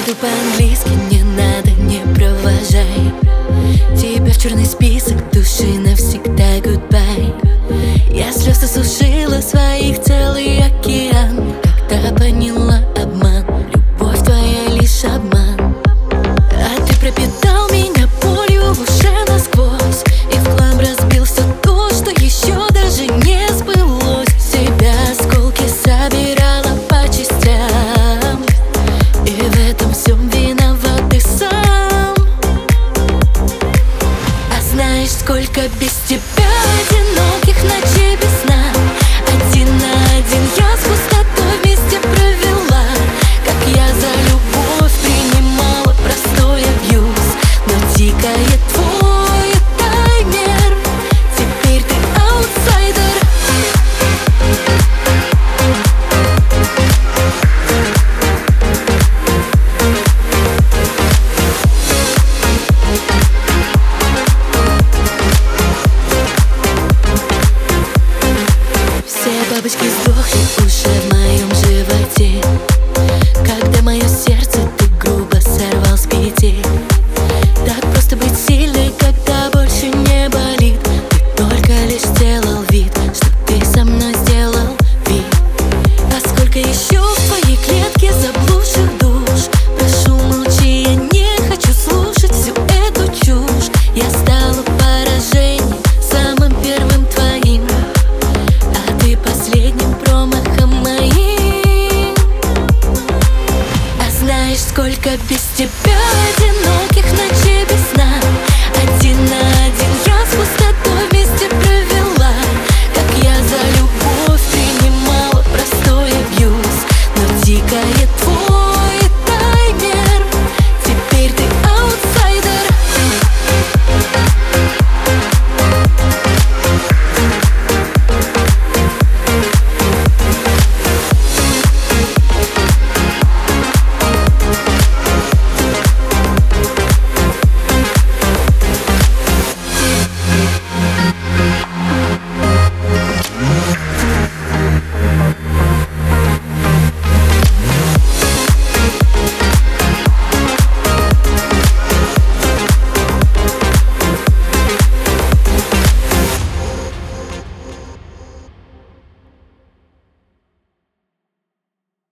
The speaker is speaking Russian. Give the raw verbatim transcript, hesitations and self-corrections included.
говорю по-английски, не надо, не провожай тебя в черный список души навсегда, goodbye. Я слез осушила своих целый океан, когда поняла обман, любовь твоя лишь обман. А ты пропитал меня болью в уше насквозь и в хлам разбил все то, что еще даже не сбылось. Себя осколки собирала по частям, и в этом всем виноват ты сам. А знаешь, сколько без тебя одиноких ночей без сна? Один на один я с пустотой вместе провела. Как я за любовь принимала простой абьюз, но тикает твой таймер, теперь ты аутсайдер. Все бабочки сдохли уже в моем животе, когда мое сердце ты грубо сорвал с петель. Так просто быть сильной, когда больше не болит. Ты только лишь сделал вид, что ты со мной сделал вид. А сколько еще в твоей клетке заблудших душ? Прошу, молчи, я не хочу слушать всю эту чушь. Я стала поражением, самым первым твоим, а ты последним промахом моим. А знаешь, сколько без тебя одиноких ночей